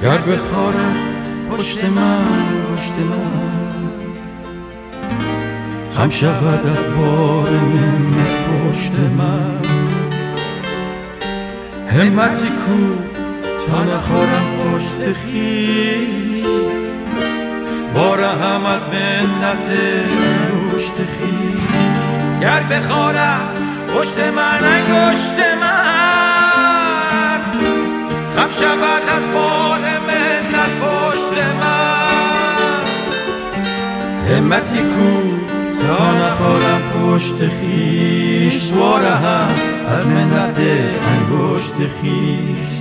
گر بخارد پشت من خم شود از بار منت پشت من. همتی کو تا نخورم پشت خویش، باره هم از منت انگشت خویش. گر بخارد پشت من انگشت من، خم شود از بار منت پشت من. همتی کو تا نخورم پشت خویش، باره هم از منت انگشت خویش.